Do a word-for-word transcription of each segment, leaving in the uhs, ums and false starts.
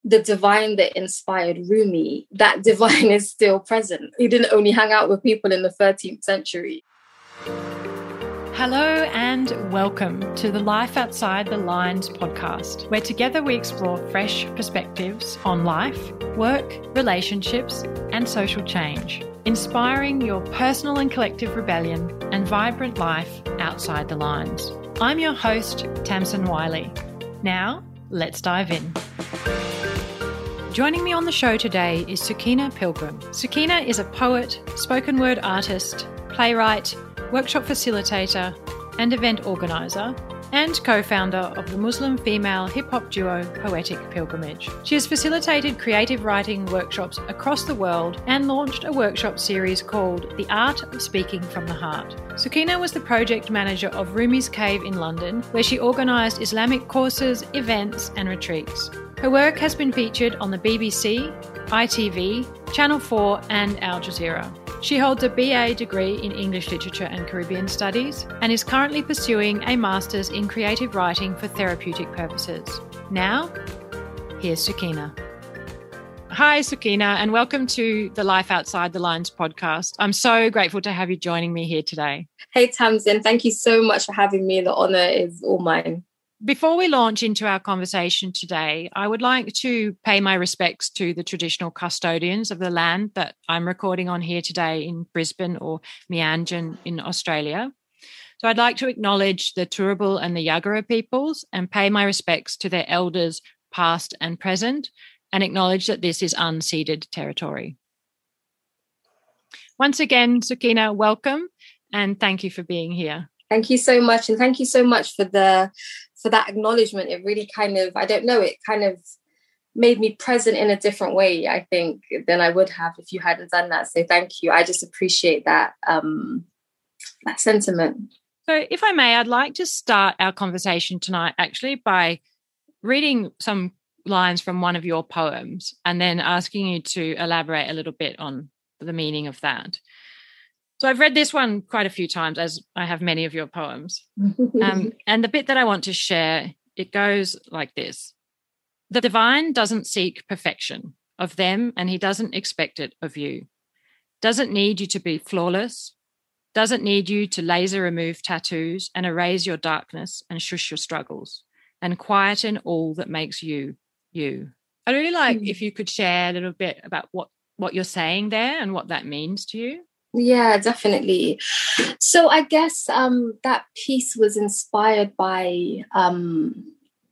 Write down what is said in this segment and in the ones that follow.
the divine that inspired Rumi, that divine is still present. He didn't only hang out with people in the thirteenth century. Hello and welcome to the Life Outside the Lines podcast, where together we explore fresh perspectives on life, work, relationships, and social change, inspiring your personal and collective rebellion and vibrant life outside the lines. I'm your host, Tamsin Wiley. Now, let's dive in. Joining me on the show today is Sukina Pilgrim. Sukina is a poet, spoken word artist, playwright, workshop facilitator and event organiser, and co-founder of the Muslim female hip-hop duo Poetic Pilgrimage. She has facilitated creative writing workshops across the world and launched a workshop series called The Art of Speaking from the Heart. Sukina was the project manager of Rumi's Cave in London, where she organised Islamic courses, events and retreats. Her work has been featured on the B B C, I T V, Channel four and Al Jazeera. She holds a B A degree in English Literature and Caribbean Studies and is currently pursuing a Master's in Creative Writing for therapeutic purposes. Now, here's Sukina. Hi, Sukina, and welcome to the Life Outside the Lines podcast. I'm so grateful to have you joining me here today. Hey, Tamsin, thank you so much for having me. The honour is all mine. Before we launch into our conversation today, I would like to pay my respects to the traditional custodians of the land that I'm recording on here today in Brisbane or Meanjin in Australia. So I'd like to acknowledge the Turrbal and the Yagara peoples and pay my respects to their elders past and present and acknowledge that this is unceded territory. Once again, Sukina, welcome and thank you for being here. Thank you so much. And thank you so much for the for that acknowledgement. It really kind of, I don't know, it kind of made me present in a different way, I think, than I would have if you hadn't done that. So thank you. I just appreciate that, um, that sentiment. So if I may, I'd like to start our conversation tonight actually by reading some lines from one of your poems and then asking you to elaborate a little bit on the meaning of that. So I've read this one quite a few times, as I have many of your poems. Um, and the bit that I want to share, it goes like this. The divine doesn't seek perfection of them, and he doesn't expect it of you. Doesn't need you to be flawless. Doesn't need you to laser remove tattoos and erase your darkness and shush your struggles and quieten all that makes you, you. I'd really like if you could share a little bit about what, what you're saying there and what that means to you. Yeah, definitely. So I guess um, that piece was inspired by, um,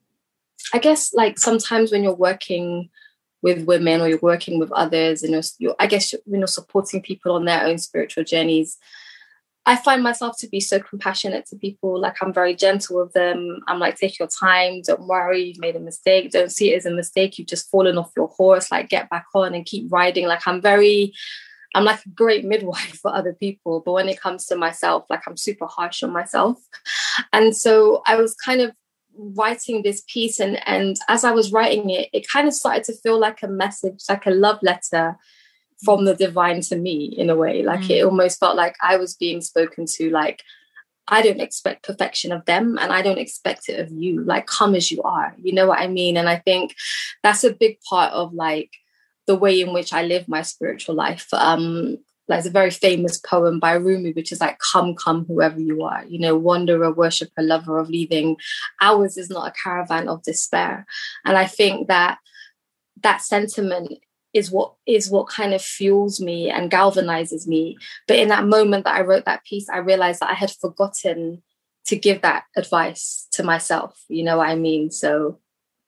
I guess, like sometimes when you're working with women or you're working with others, and you're, you're, I guess, you know, supporting people on their own spiritual journeys, I find myself to be so compassionate to people. Like I'm very gentle with them. I'm like, take your time. Don't worry. You've made a mistake. Don't see it as a mistake. You've just fallen off your horse. Like get back on and keep riding. Like I'm very... I'm like a great midwife for other people. But when it comes to myself, like I'm super harsh on myself. And so I was kind of writing this piece. And, and as I was writing it, it kind of started to feel like a message, like a love letter from the divine to me in a way. Like mm. it almost felt like I was being spoken to. Like, I don't expect perfection of them and I don't expect it of you. Like, come as you are. You know what I mean? And I think that's a big part of like, the way in which I live my spiritual life. Um, there's a very famous poem by Rumi, which is like, come, come, whoever you are, you know, wanderer, worshipper, lover of leaving. Ours is not a caravan of despair. And I think that that sentiment is what is what kind of fuels me and galvanizes me. But in that moment that I wrote that piece, I realized that I had forgotten to give that advice to myself. You know what I mean? So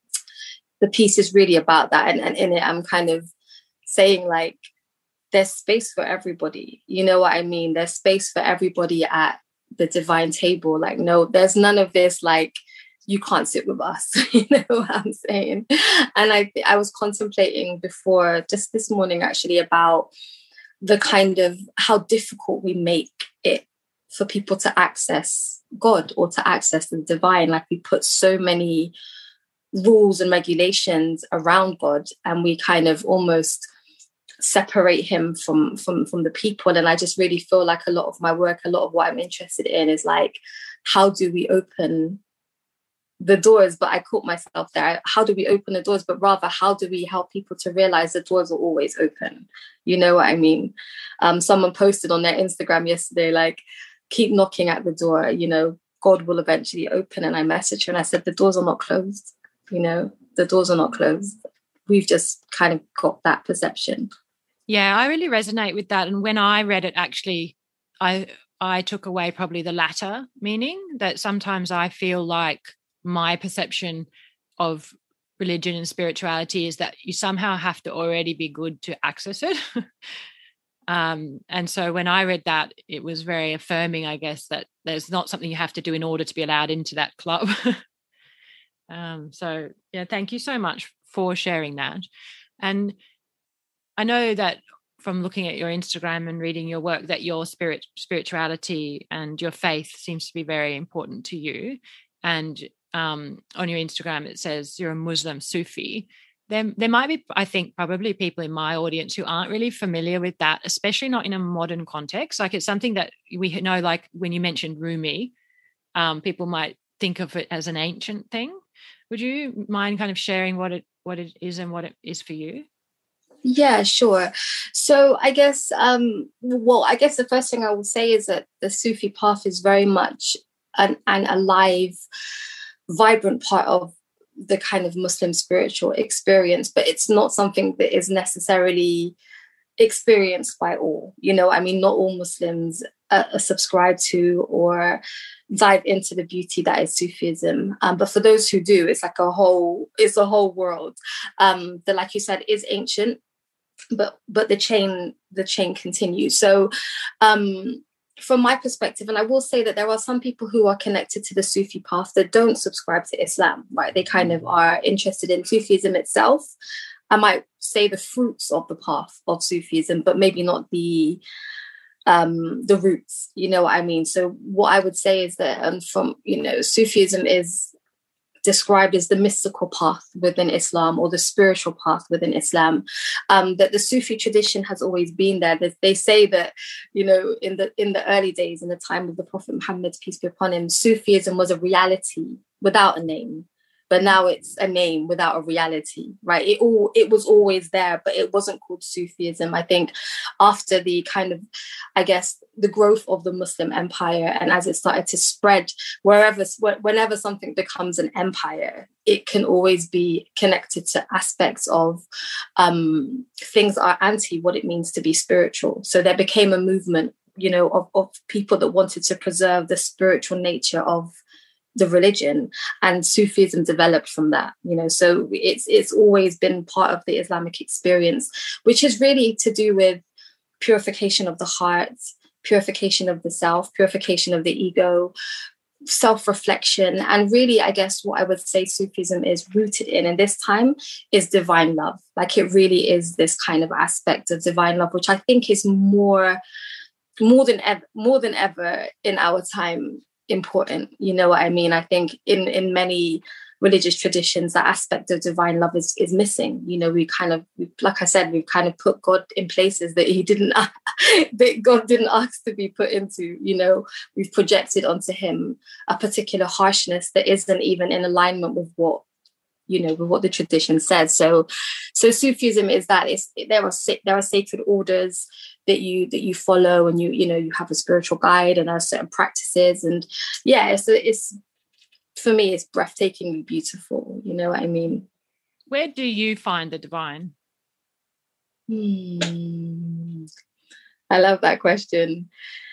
the piece is really about that. And, and in it, I'm kind of saying like, there's space for everybody. You know what I mean? There's space for everybody at the divine table. Like, no, there's none of this, like, you can't sit with us. You know what I'm saying? And I, I was contemplating before, just this morning, actually, about the kind of how difficult we make it for people to access God or to access the divine. Like we put so many rules and regulations around God, and we kind of almost separate him from from from the people. And I just really feel like a lot of my work, a lot of what I'm interested in is like, how do we open the doors, but I caught myself there. How do we open the doors? But rather, how do we help people to realize the doors are always open? You know what I mean? Um, someone posted on their Instagram yesterday, like, keep knocking at the door, you know, God will eventually open. And I messaged her and I said, the doors are not closed. You know, the doors are not closed. We've just kind of got that perception. Yeah, I really resonate with that. And when I read it, actually, I I took away probably the latter meaning, that sometimes I feel like my perception of religion and spirituality is that you somehow have to already be good to access it. um, and so when I read that, it was very affirming, I guess, that there's not something you have to do in order to be allowed into that club. um, so, yeah, thank you so much for sharing that. And I know that from looking at your Instagram and reading your work that your spirit, spirituality and your faith seems to be very important to you. And um, on your Instagram, it says you're a Muslim Sufi. There, there might be, I think, probably people in my audience who aren't really familiar with that, especially not in a modern context. Like, it's something that we know, like when you mentioned Rumi, um, people might think of it as an ancient thing. Would you mind kind of sharing what it what it is and what it is for you? Yeah, sure. So I guess, um, well, I guess the first thing I will say is that the Sufi path is very much an, an alive, vibrant part of the kind of Muslim spiritual experience, but it's not something that is necessarily experienced by all. You know, I mean, not all Muslims uh, subscribe to or dive into the beauty that is Sufism. Um, but for those who do, it's like a whole, it's a whole world um, that, like you said, is ancient. But but the chain the chain continues. So um, from my perspective, and I will say that there are some people who are connected to the Sufi path that don't subscribe to Islam, right? They kind of are interested in Sufism itself. I might say the fruits of the path of Sufism, but maybe not the um, the roots. You know what I mean? So what I would say is that um, from you know Sufism is described as the mystical path within Islam, or the spiritual path within Islam, um, that the Sufi tradition has always been there. They, they say that, you know, in the in the early days, in the time of the Prophet Muhammad, peace be upon him, Sufism was a reality without a name. But now it's a name without a reality, right? It all it was always there, but it wasn't called Sufism. I think after the kind of, I guess, the growth of the Muslim empire, and as it started to spread, wherever, whenever something becomes an empire, it can always be connected to aspects of um, things that are anti what it means to be spiritual. So there became a movement, you know, of, of people that wanted to preserve the spiritual nature of the religion, and Sufism developed from that, you know. So it's it's always been part of the Islamic experience, which is really to do with purification of the heart, purification of the self, purification of the ego, self-reflection. And really, I guess what I would say Sufism is rooted in in this time is divine love. Like, it really is this kind of aspect of divine love, which I think is more more than ever more than ever in our time important. You know what I mean? I think in in many religious traditions, that aspect of divine love is is missing. You know, we kind of, like I said, we've kind of put God in places that he didn't that God didn't ask to be put into. You know, we've projected onto him a particular harshness that isn't even in alignment with what, you know, with what the tradition says. So so Sufism is that it's there are there are sacred orders that you that you follow, and you you know you have a spiritual guide, and there are certain practices, and yeah, so it's, for me, it's breathtakingly beautiful. You know what I mean? Where do you find the divine? Hmm. I love that question.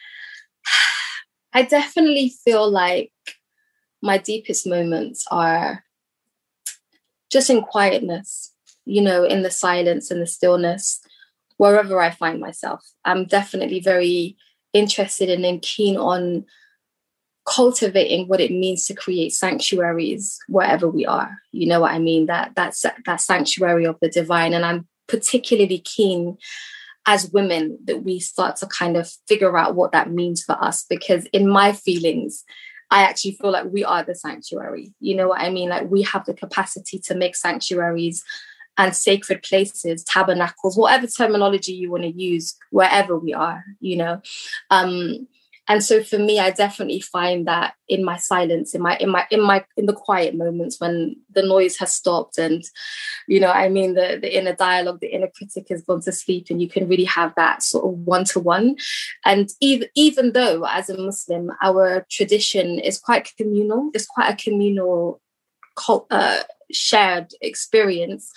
I definitely feel like my deepest moments are just in quietness, you know, in the silence and the stillness, wherever I find myself. I'm definitely very interested in and keen on cultivating what it means to create sanctuaries wherever we are. You know what I mean? That that's that sanctuary of the divine. And I'm particularly keen as women that we start to kind of figure out what that means for us, because in my feelings, I actually feel like we are the sanctuary. You know what I mean? Like, we have the capacity to make sanctuaries and sacred places, tabernacles, whatever terminology you want to use, wherever we are, you know. Um, And so for me, I definitely find that in my silence, in my in my in my in the quiet moments when the noise has stopped, and you know, I mean, the the inner dialogue, the inner critic has gone to sleep, and you can really have that sort of one to one. And even even though as a Muslim, our tradition is quite communal, it's quite a communal uh, shared experience.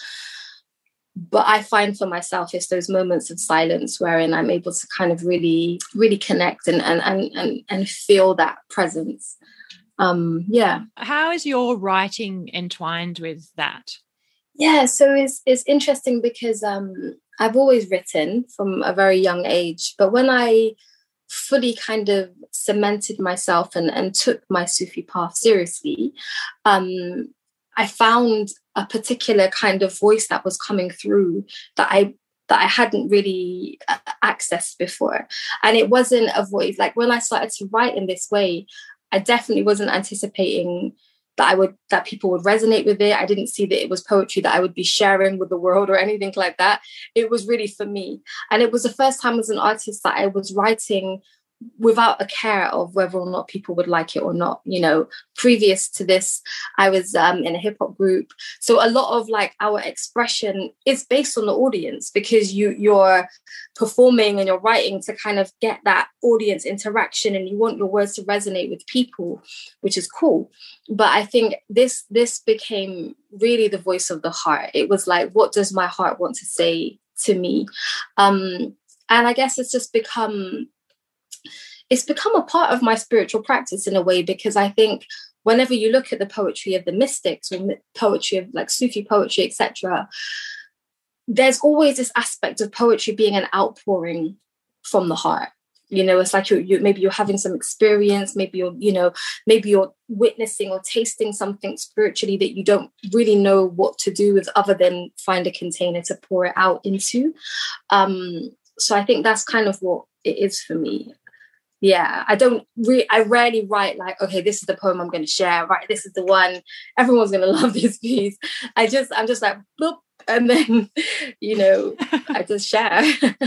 But I find for myself, it's those moments of silence wherein I'm able to kind of really, really connect and and and and, and feel that presence. Um, yeah. How is your writing entwined with that? Yeah, so it's it's interesting because um, I've always written from a very young age, but when I fully kind of cemented myself and, and took my Sufi path seriously, um, I found a particular kind of voice that was coming through that I that I hadn't really uh, accessed before. And it wasn't a voice, like when I started to write in this way, I definitely wasn't anticipating that I would that people would resonate with it. I didn't see that it was poetry that I would be sharing with the world or anything like that. It was really for me. And it was the first time as an artist that I was writing without a care of whether or not people would like it or not. You know, previous to this, I was um, in a hip hop group. So a lot of like our expression is based on the audience, because you, you're performing and you're writing to kind of get that audience interaction, and you want your words to resonate with people, which is cool. But I think this, this became really the voice of the heart. It was like, what does my heart want to say to me? Um, and I guess it's just become it's become a part of my spiritual practice in a way, because I think whenever you look at the poetry of the mystics or poetry of like Sufi poetry, et cetera, there's always this aspect of poetry being an outpouring from the heart. You know, it's like you're, you maybe you're having some experience, maybe you're, you know, maybe you're witnessing or tasting something spiritually that you don't really know what to do with other than find a container to pour it out into. Um, so I think that's kind of what it is for me. Yeah, I don't re- I rarely write like, okay, this is the poem I'm going to share, right? This is the one, everyone's going to love this piece. I just, I'm just like, bloop, and then, you know, I just share.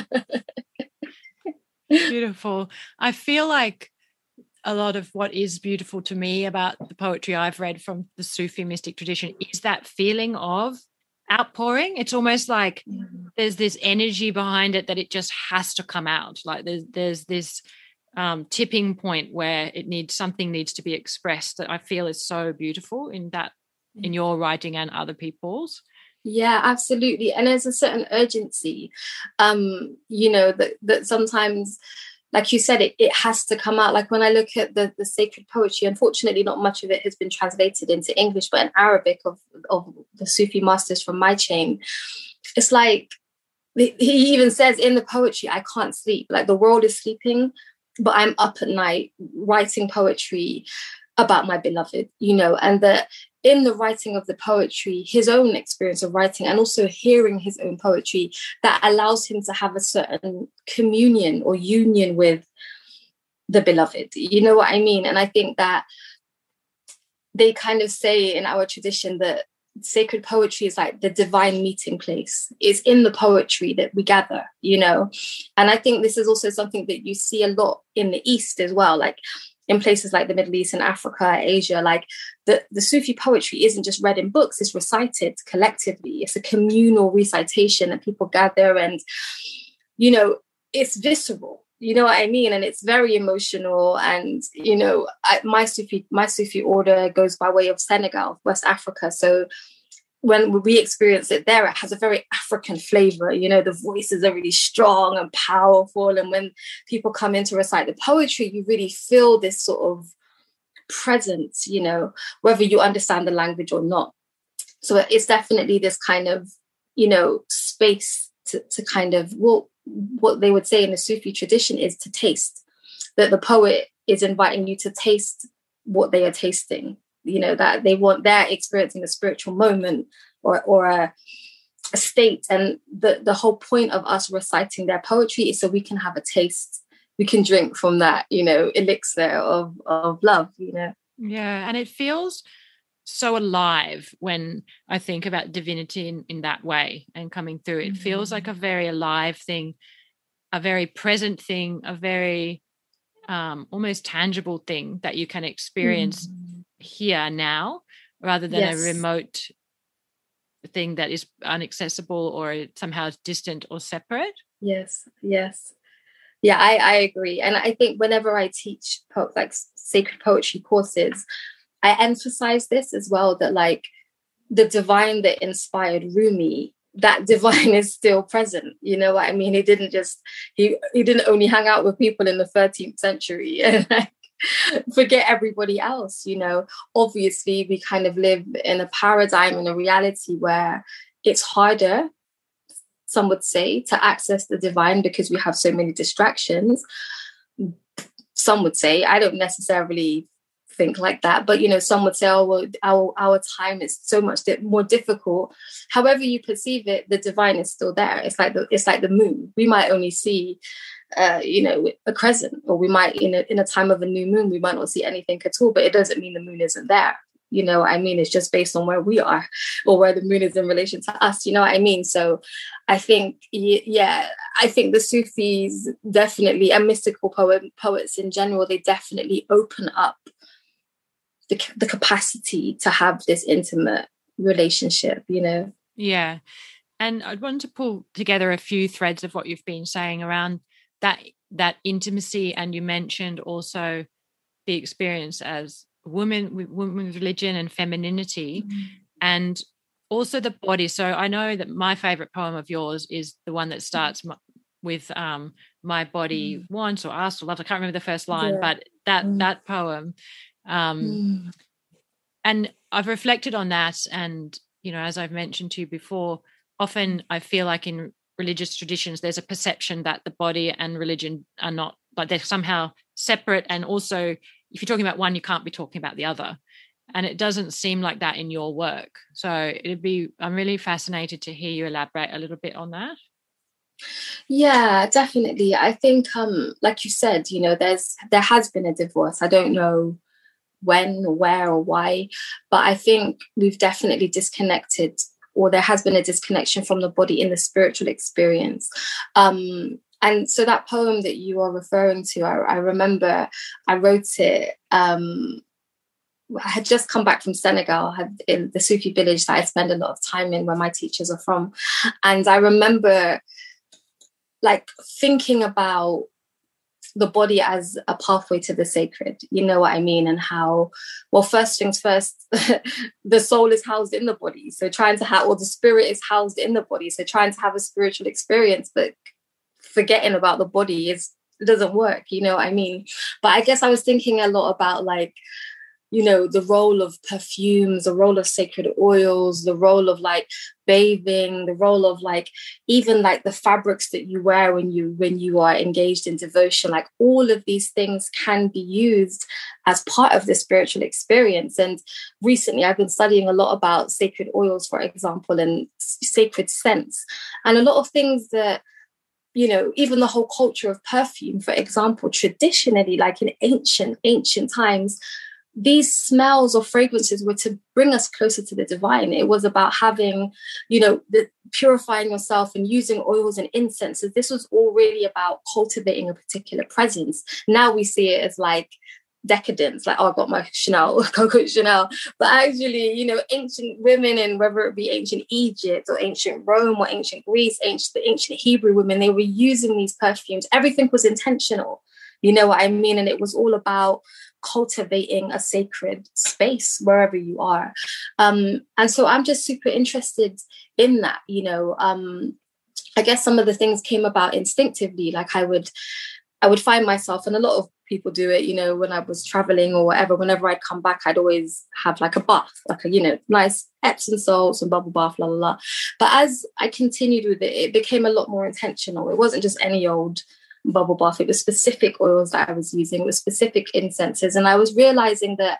Beautiful. I feel like a lot of what is beautiful to me about the poetry I've read from the Sufi mystic tradition is that feeling of outpouring. It's almost like mm. there's this energy behind it that it just has to come out. Like there's, there's this um, tipping point where it needs something needs to be expressed that I feel is so beautiful in that, in your writing and other people's. Yeah, absolutely. And there's a certain urgency, um, you know, that, that sometimes, like you said, it, it has to come out. Like when I look at the, the sacred poetry, unfortunately, not much of it has been translated into English, but in Arabic of, of the Sufi masters from my chain, it's like, he even says in the poetry, I can't sleep. Like the world is sleeping, but I'm up at night writing poetry about my beloved, you know, and that in the writing of the poetry, his own experience of writing and also hearing his own poetry, that allows him to have a certain communion or union with the beloved. You know what I mean? And I think that they kind of say in our tradition that sacred poetry is like the divine meeting place. It's in the poetry that we gather, you know? And I think this is also something that you see a lot in the East as well, like in places like the Middle East and Africa, Asia, like the, the Sufi poetry isn't just read in books, it's recited collectively. It's a communal recitation and people gather and, you know, it's visceral. You know what I mean? And it's very emotional. And, you know, I, my Sufi, my Sufi order goes by way of Senegal, West Africa. So when we experience it there, it has a very African flavor. You know, the voices are really strong and powerful. And when people come in to recite the poetry, you really feel this sort of presence, you know, whether you understand the language or not. So it's definitely this kind of, you know, space to, to kind of, well, what they would say in the Sufi tradition is to taste, that the poet is inviting you to taste what they are tasting, you know, that they want, they're experiencing a spiritual moment or, or a, a state. And the, the whole point of us reciting their poetry is so we can have a taste, we can drink from that, you know, elixir of, of love, you know. Yeah. And it feels so alive when I think about divinity in, in that way and coming through. It mm-hmm. feels like a very alive thing, a very present thing, a very um, almost tangible thing that you can experience mm. here now, rather than yes. a remote thing that is inaccessible or somehow distant or separate. Yes, yes. Yeah, I, I agree. And I think whenever I teach po- like sacred poetry courses, I emphasize this as well, that like the divine that inspired Rumi, that divine is still present. You know what I mean? He didn't just, he, he didn't only hang out with people in the thirteenth century and like forget everybody else, you know. Obviously, we kind of live in a paradigm, in a reality where it's harder, some would say, to access the divine because we have so many distractions. Some would say, I don't necessarily think like that, but you know, some would say, oh well, our our time is so much di- more difficult. However you perceive it, the divine is still there. It's like the it's like the moon. We might only see uh you know a crescent, or we might in a in a time of a new moon we might not see anything at all, but it doesn't mean the moon isn't there. You know what I mean? It's just based on where we are or where the moon is in relation to us. You know what I mean? So I think, yeah, I think the Sufis definitely, and mystical poet, poets in general, they definitely open up the, the capacity to have this intimate relationship, you know? Yeah. And I wanted to pull together a few threads of what you've been saying around that, that intimacy. And you mentioned also the experience as women with women with religion and femininity, mm-hmm. and also the body. So I know that my favorite poem of yours is the one that starts mm-hmm. with um my body mm-hmm. wants or asks or loves. I can't remember the first line, yeah. but that mm-hmm. that poem um mm-hmm. and I've reflected on that, and you know, as I've mentioned to you before, often I feel like in religious traditions there's a perception that the body and religion are not, like they're somehow separate, and also if you're talking about one, you can't be talking about the other. And it doesn't seem like that in your work. So it'd be, I'm really fascinated to hear you elaborate a little bit on that. Yeah, definitely. I think, um, like you said, you know, there's, there has been a divorce. I don't know when or where or why, but I think we've definitely disconnected, or there has been a disconnection from the body in the spiritual experience. Um, And so that poem that you are referring to, I, I remember I wrote it, um, I had just come back from Senegal, had in the Sufi village that I spend a lot of time in, where my teachers are from. And I remember like thinking about the body as a pathway to the sacred, you know what I mean? And how, well, first things first, the soul is housed in the body. So trying to have, or the spirit is housed in the body. So trying to have a spiritual experience, but forgetting about the body is, it doesn't work, you know what I mean? But I guess I was thinking a lot about like, you know, the role of perfumes, the role of sacred oils, the role of like bathing, the role of like even like the fabrics that you wear when you when you are engaged in devotion. Like all of these things can be used as part of the spiritual experience. And recently I've been studying a lot about sacred oils, for example, and sacred scents, and a lot of things that, you know, even the whole culture of perfume, for example, traditionally, like in ancient, ancient times, these smells or fragrances were to bring us closer to the divine. It was about having, you know, the purifying yourself and using oils and incenses. This was all really about cultivating a particular presence. Now we see it as like decadence, like, oh, I got my Chanel, Coco Chanel. But actually, you know, ancient women, and whether it be ancient Egypt or ancient Rome or ancient Greece, ancient, the ancient Hebrew women, they were using these perfumes. Everything was intentional. You know what I mean? And it was all about cultivating a sacred space wherever you are. Um, and so I'm just super interested in that, you know. Um, I guess some of the things came about instinctively. Like I would, I would find myself, and a lot of people do it, you know, when I was traveling or whatever, whenever I'd come back, I'd always have like a bath, like a, you know, nice Epsom salts and bubble bath, la, la, la. But as I continued with it, it became a lot more intentional. It wasn't just any old bubble bath. It was specific oils that I was using, it was specific incenses. And I was realizing that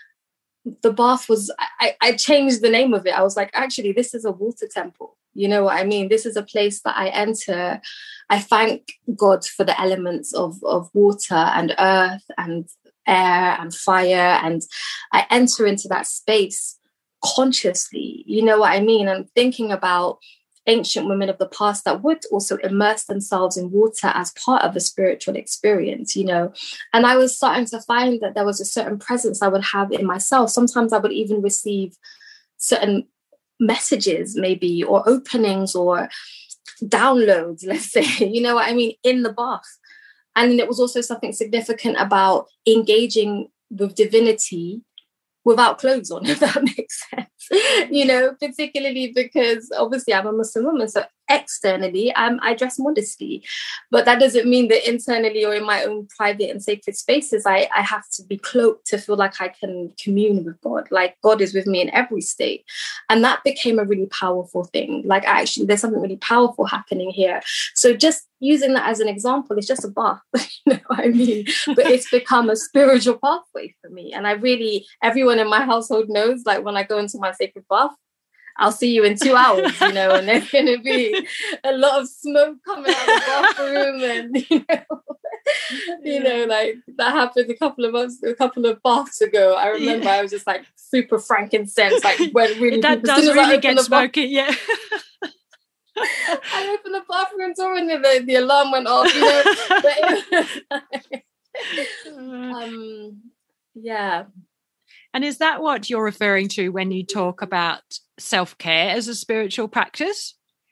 the bath was, I, I changed the name of it. I was like, actually, this is a water temple. You know what I mean? This is a place that I enter. I thank God for the elements of, of water and earth and air and fire. And I enter into that space consciously. You know what I mean? I'm thinking about ancient women of the past that would also immerse themselves in water as part of a spiritual experience, you know. And I was starting to find that there was a certain presence I would have in myself. Sometimes I would even receive certain messages, maybe, or openings or downloads, let's say, you know what I mean, in the bath. And it was also something significant about engaging with divinity without clothes on, if that makes sense. You know, particularly because obviously I'm a Muslim woman, so externally I'm, I dress modestly, but that doesn't mean that internally or in my own private and sacred spaces I, I have to be cloaked to feel like I can commune with God. Like God is with me in every state. And that became a really powerful thing. Like actually there's something really powerful happening here. So just using that as an example, it's just a bath, you know what I mean? But it's become a spiritual pathway for me. And I really, everyone in my household knows, like when I go into my sacred bath, I'll see you in two hours, you know, and there's going to be a lot of smoke coming out of the bathroom, and you know, you know, like that happened a couple of months, a couple of baths ago. I remember yeah. I was just like super frankincense, like when really that people, does really get smoky, yeah. I opened the bathroom door and the, the alarm went off, you know. But it was like, um, yeah. And is that what you're referring to when you talk about self-care as a spiritual practice?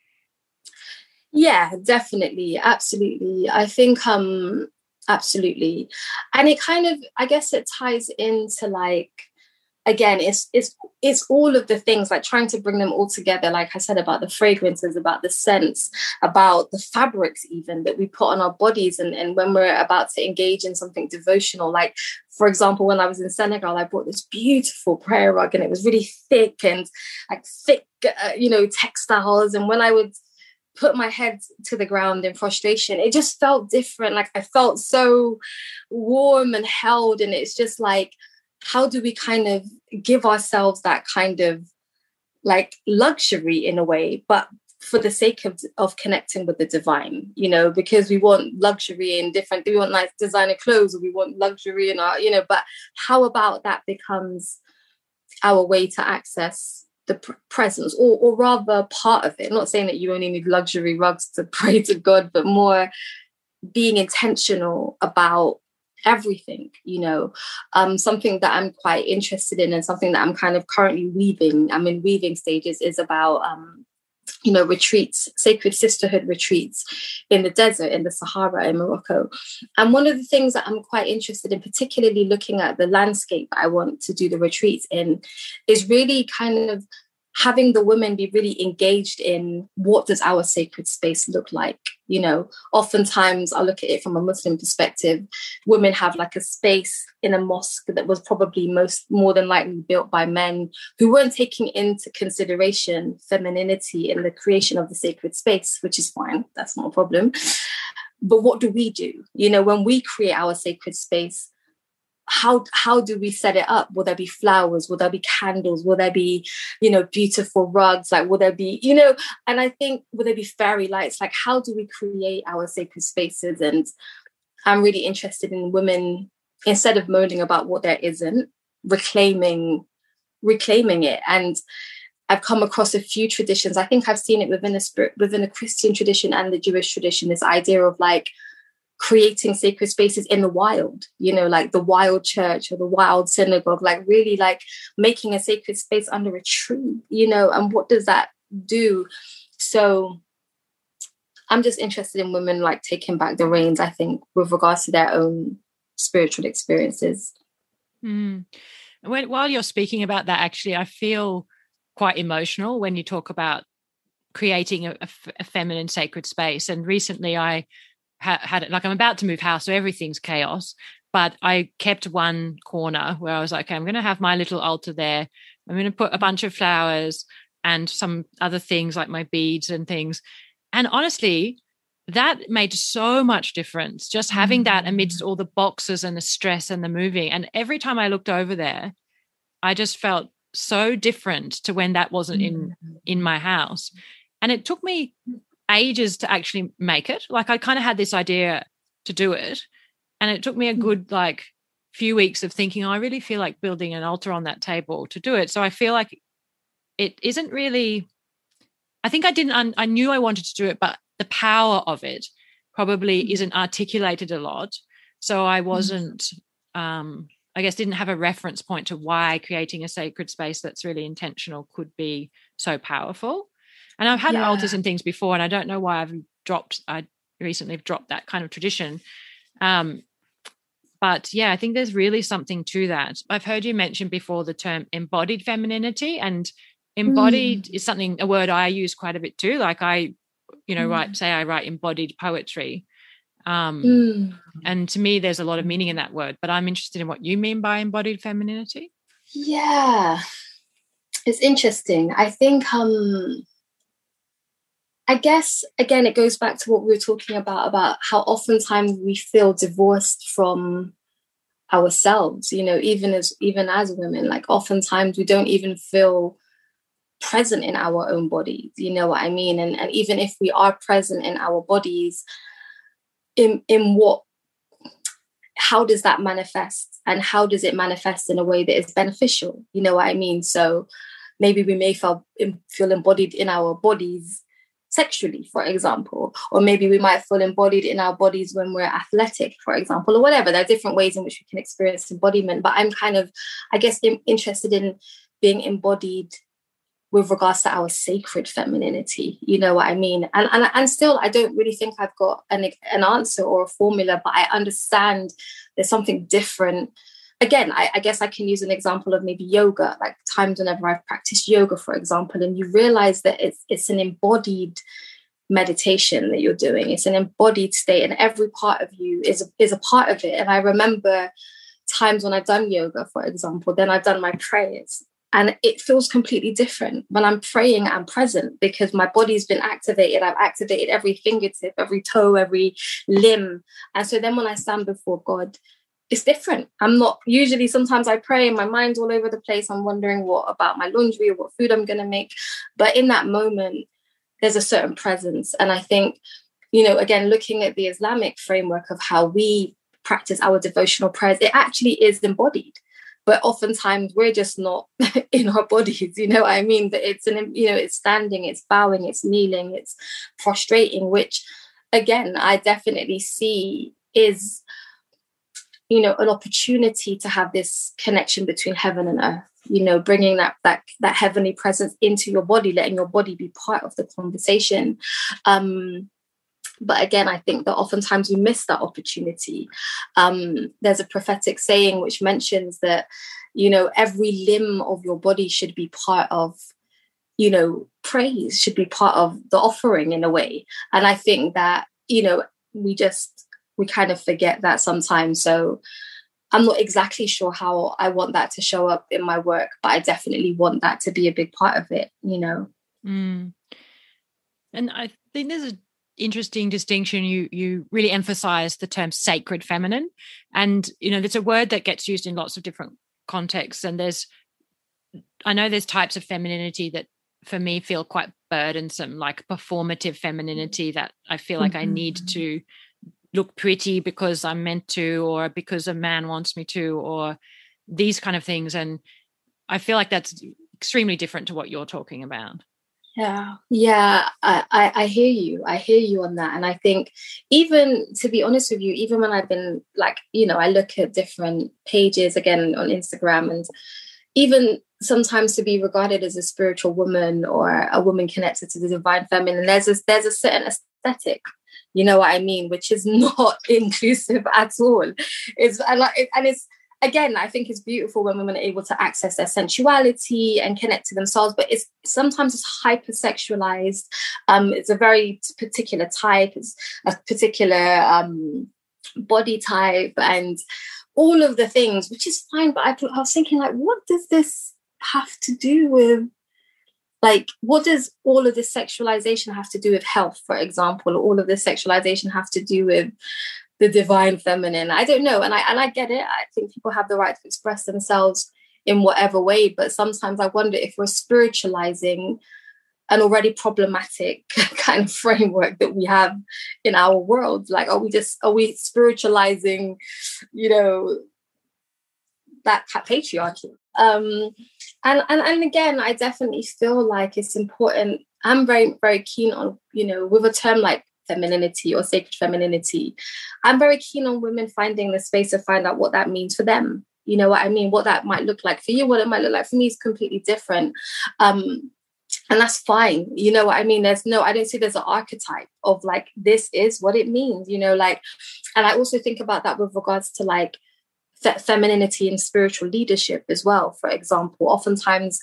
Yeah, definitely. Absolutely. I think, um, absolutely. And it kind of, I guess it ties into like, again, it's it's it's all of the things, like trying to bring them all together, like I said, about the fragrances, about the scents, about the fabrics even that we put on our bodies. And, and when we're about to engage in something devotional, like, for example, when I was in Senegal, I brought this beautiful prayer rug and it was really thick and like thick, uh, you know, textiles. And when I would put my head to the ground in frustration, it just felt different. Like I felt so warm and held. And it's just like, how do we kind of give ourselves that kind of like luxury in a way, but for the sake of, of connecting with the divine, you know, because we want luxury in different, we want like designer clothes, or we want luxury in our, you know, but how about that becomes our way to access the pr- presence, or, or rather part of it. I'm not saying that you only need luxury rugs to pray to God, but more being intentional about everything, you know. Um, something that I'm quite interested in and something that I'm kind of currently weaving, I'm in weaving stages, is about, um, you know, retreats, sacred sisterhood retreats in the desert, in the Sahara, in Morocco. And one of the things that I'm quite interested in, particularly looking at the landscape I want to do the retreats in, is really kind of having the women be really engaged in what does our sacred space look like. You know, oftentimes I look at it from a Muslim perspective. Women have like a space in a mosque that was probably most more than likely built by men who weren't taking into consideration femininity in the creation of the sacred space, which is fine. That's not a problem. But what do we do? You know, when we create our sacred space, how how do we set it up? Will there be flowers? Will there be candles? Will there be, you know, beautiful rugs? Like, will there be, you know, and I think, will there be fairy lights? Like, how do we create our sacred spaces? And I'm really interested in women, instead of moaning about what there isn't, reclaiming, reclaiming it. And I've come across a few traditions. I think I've seen it within a spirit, within a Christian tradition and the Jewish tradition, this idea of like creating sacred spaces in the wild, you know, like the wild church or the wild synagogue, like really like making a sacred space under a tree, you know, and what does that do? So I'm just interested in women like taking back the reins, I think, with regards to their own spiritual experiences. Mm. When, while you're speaking about that, actually, I feel quite emotional when you talk about creating a, a, a feminine sacred space. And recently I had it, like I'm about to move house, so everything's chaos, but I kept one corner where I was like, okay, I'm going to have my little altar there. I'm going to put a bunch of flowers and some other things like my beads and things. And honestly, that made so much difference, just having that amidst all the boxes and the stress and the moving. And every time I looked over there, I just felt so different to when that wasn't in in my house. And it took me ages to actually make it. Like I kind of had this idea to do it, and it took me a good like few weeks of thinking, oh, I really feel like building an altar on that table to do it. So I feel like it isn't really I think I didn't, un- I knew I wanted to do it, but the power of it probably mm-hmm. isn't articulated a lot. So I wasn't, mm-hmm. um, I guess, didn't have a reference point to why creating a sacred space that's really intentional could be so powerful. And I've had yeah. altars and things before, and I don't know why I've dropped, I recently dropped that kind of tradition. Um, but yeah, I think there's really something to that. I've heard you mention before the term embodied femininity, and embodied mm. is something, a word I use quite a bit too. Like I, you know, mm. write, say I write embodied poetry. Um, mm. And to me, there's a lot of meaning in that word, but I'm interested in what you mean by embodied femininity. Yeah, it's interesting. I think, um, I guess, again, it goes back to what we were talking about, about how oftentimes we feel divorced from ourselves, you know, even as, even as women, like oftentimes we don't even feel present in our own bodies, you know what I mean? And, and even if we are present in our bodies, in, in what, how does that manifest? And how does it manifest in a way that is beneficial? You know what I mean? So maybe we may feel, feel embodied in our bodies sexually, for example, or maybe we might feel embodied in our bodies when we're athletic, for example, or whatever. There are different ways in which we can experience embodiment, but I'm kind of, I guess, in, interested in being embodied with regards to our sacred femininity, you know what I mean? And and, and still, I don't really think I've got an, an answer or a formula, but I understand there's something different. Again, I, I guess I can use an example of maybe yoga, like times whenever I've practiced yoga, for example, and you realize that it's it's an embodied meditation that you're doing. It's an embodied state, and every part of you is a, is a part of it. And I remember times when I've done yoga, for example, then I've done my prayers, and it feels completely different. When I'm praying, I'm present because my body's been activated. I've activated every fingertip, every toe, every limb. And so then when I stand before God, it's different. I'm not, usually sometimes I pray and my mind's all over the place. I'm wondering what about my laundry or what food I'm going to make. But in that moment, there's a certain presence. And I think, you know, again, looking at the Islamic framework of how we practice our devotional prayers, it actually is embodied. But oftentimes we're just not in our bodies, you know what I mean? But it's an, you know, it's standing, it's bowing, it's kneeling, it's prostrating, which again, I definitely see is, you know, an opportunity to have this connection between heaven and earth, you know, bringing that, that, that heavenly presence into your body, letting your body be part of the conversation. Um, But again, I think that oftentimes we miss that opportunity. Um, there's a prophetic saying which mentions that, you know, every limb of your body should be part of, you know, praise, should be part of the offering in a way. And I think that, you know, we just, we kind of forget that sometimes. So I'm not exactly sure how I want that to show up in my work, but I definitely want that to be a big part of it, you know. Mm. And I think there's a interesting distinction. You you really emphasize the term sacred feminine, and you know it's a word that gets used in lots of different contexts, and there's I know there's types of femininity that for me feel quite burdensome, like performative femininity, that I feel like mm-hmm. I need to look pretty because I'm meant to, or because a man wants me to, or these kind of things. And I feel like that's extremely different to what you're talking about. Yeah, yeah, I, I, I hear you. I hear you on that. And I think even, to be honest with you, even when I've been like, you know, I look at different pages again on Instagram, and even sometimes to be regarded as a spiritual woman or a woman connected to the divine feminine, there's a, there's a certain aesthetic, you know what I mean, which is not inclusive at all. It's and, like, and it's, again, I think it's beautiful when women are able to access their sensuality and connect to themselves, but it's sometimes it's hypersexualized. Um, it's a very particular type, it's a particular um, body type, and all of the things, which is fine. But I, I was thinking, like, what does this have to do with, like, what does all of this sexualization have to do with health, for example, or all of this sexualization have to do with the divine feminine? I don't know. And I and I get it. I think people have the right to express themselves in whatever way. But sometimes I wonder if we're spiritualizing an already problematic kind of framework that we have in our world. Like, are we just, are we spiritualizing, you know, that patriarchy? Um, and, and, and again, I definitely feel like it's important I'm very, very keen on, you know, with a term like femininity or sacred femininity, I'm very keen on women finding the space to find out what that means for them. You know what I mean? What that might look like for you, what it might look like for me is completely different. Um, and that's fine. You know what I mean? There's no, I don't see there's an archetype of like, this is what it means, you know, like, and I also think about that with regards to like fe- femininity and spiritual leadership as well. For example, oftentimes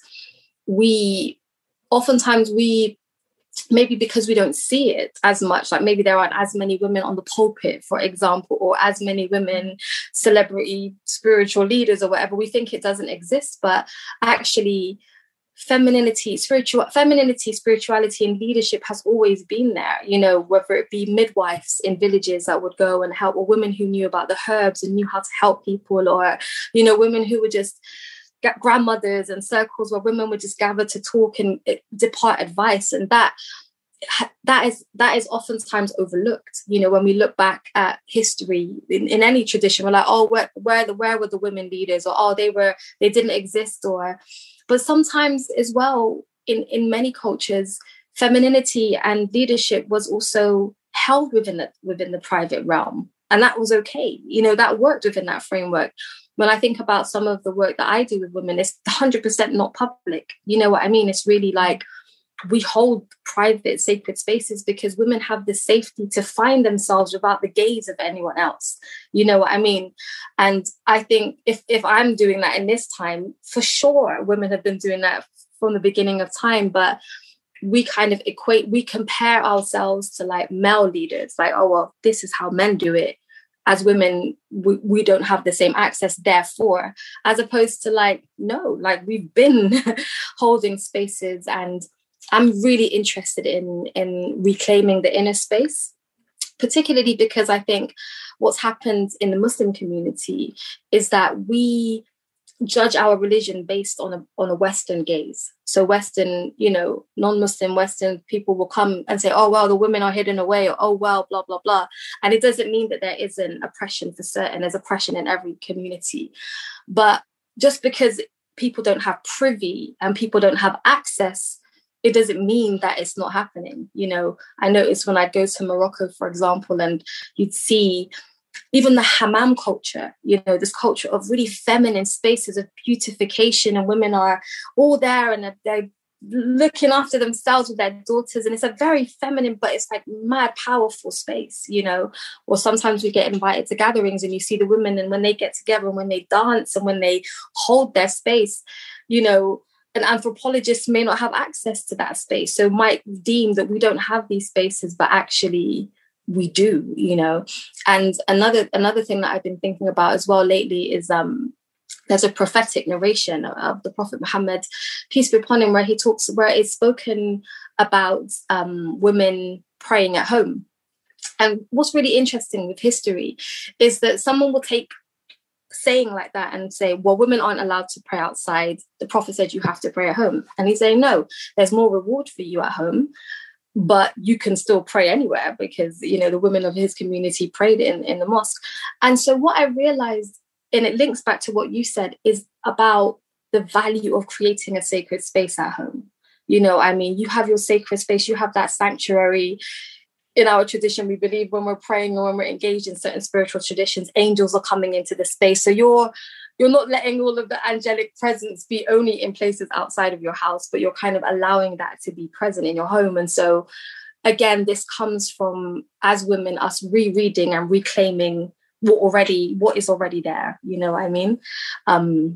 we, oftentimes we, maybe because we don't see it as much, like maybe there aren't as many women on the pulpit, for example, or as many women celebrity spiritual leaders or whatever, we think it doesn't exist. But actually femininity, spiritual femininity, spirituality and leadership has always been there, you know, whether it be midwives in villages that would go and help, or women who knew about the herbs and knew how to help people, or, you know, women who would just get grandmothers and circles where women would just gather to talk and depart advice. And that that is that is oftentimes overlooked. You know, when we look back at history in, in any tradition, we're like, oh, where where the where were the women leaders, or oh, they were they didn't exist, or but sometimes as well in in many cultures, femininity and leadership was also held within the within the private realm, and that was okay. You know, that worked within that framework. When I think about some of the work that I do with women, it's one hundred percent not public. You know what I mean? It's really like we hold private, sacred spaces because women have the safety to find themselves without the gaze of anyone else. You know what I mean? And I think if, if I'm doing that in this time, for sure, women have been doing that from the beginning of time, but we kind of equate, we compare ourselves to like male leaders, like, oh, well, this is how men do it. As women, we, we don't have the same access, therefore, as opposed to like, no, like we've been holding spaces. And I'm really interested in, in reclaiming the inner space, particularly because I think what's happened in the Muslim community is that we judge our religion based on a on a Western gaze. So Western, you know, non-Muslim Western people will come and say, oh, well, the women are hidden away, or, oh, well, blah, blah, blah. And it doesn't mean that there isn't oppression for certain. There's oppression in every community. But just because people don't have privy and people don't have access, it doesn't mean that it's not happening. You know, I noticed when I'd go to Morocco, for example, and you'd see even the hammam culture, you know, this culture of really feminine spaces of beautification, and women are all there and they're looking after themselves with their daughters. And it's a very feminine, but it's like mad powerful space, you know. Or sometimes we get invited to gatherings and you see the women, and when they get together and when they dance and when they hold their space, you know, an anthropologist may not have access to that space. So might deem that we don't have these spaces, but actually we do, you know. And another another thing that I've been thinking about as well lately is um there's a prophetic narration of the Prophet Muhammad, peace be upon him, where he talks, where it's spoken about um women praying at home. And what's really interesting with history is that someone will take saying like that and say, well, women aren't allowed to pray outside. The Prophet said you have to pray at home. And he's saying, no, there's more reward for you at home, but you can still pray anywhere, because, you know, the women of his community prayed in, in the mosque. And so what I realized, and it links back to what you said, is about the value of creating a sacred space at home. You know, I mean, you have your sacred space, you have that sanctuary. In our tradition, we believe when we're praying or when we're engaged in certain spiritual traditions, angels are coming into the space. So you're you're not letting all of the angelic presence be only in places outside of your house, but you're kind of allowing that to be present in your home. And so, again, this comes from, as women, us rereading and reclaiming what already what is already there. You know what I mean? Um,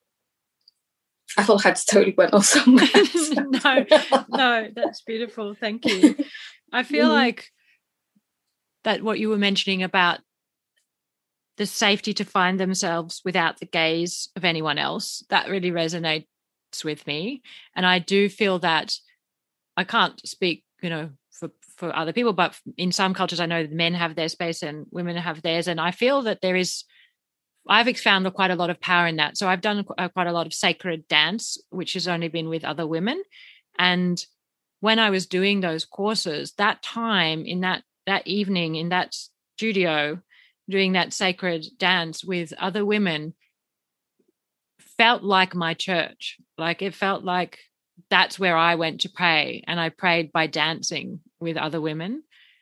I feel like I just totally went off somewhere. no, no, that's beautiful. Thank you. I feel mm-hmm. like that what you were mentioning about the safety to find themselves without the gaze of anyone else, that really resonates with me. And I do feel that, I can't speak, you know, for, for other people, but in some cultures I know men have their space and women have theirs. And I feel that there is, I've found quite a lot of power in that. So I've done quite a lot of sacred dance, which has only been with other women. And when I was doing those courses, that time in that that evening in that studio, doing that sacred dance with other women, felt like my church. Like it felt like that's where I went to pray, and I prayed by dancing with other women.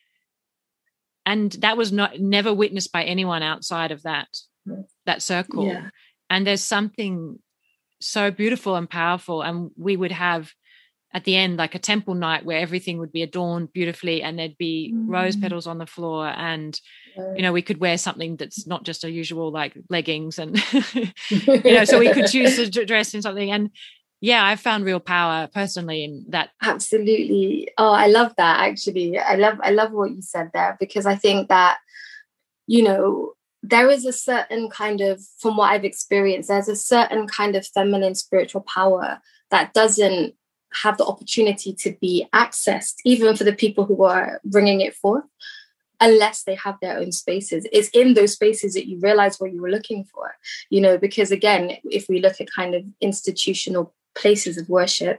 And that was not never witnessed by anyone outside of that, that circle. Yeah. And there's something so beautiful and powerful. And we would have at the end like a temple night where everything would be adorned beautifully, and there'd be mm. rose petals on the floor, and you know, we could wear something that's not just a usual like leggings, and you know, so we could choose to dress in something. And yeah, I found real power personally in that. Absolutely. Oh, I love that. Actually, I love I love what you said there, because I think that, you know, there is a certain kind of, from what I've experienced, there's a certain kind of feminine spiritual power that doesn't have the opportunity to be accessed, even for the people who are bringing it forth, unless they have their own spaces. It's in those spaces that you realize what you were looking for, you know, because again, if we look at kind of institutional places of worship,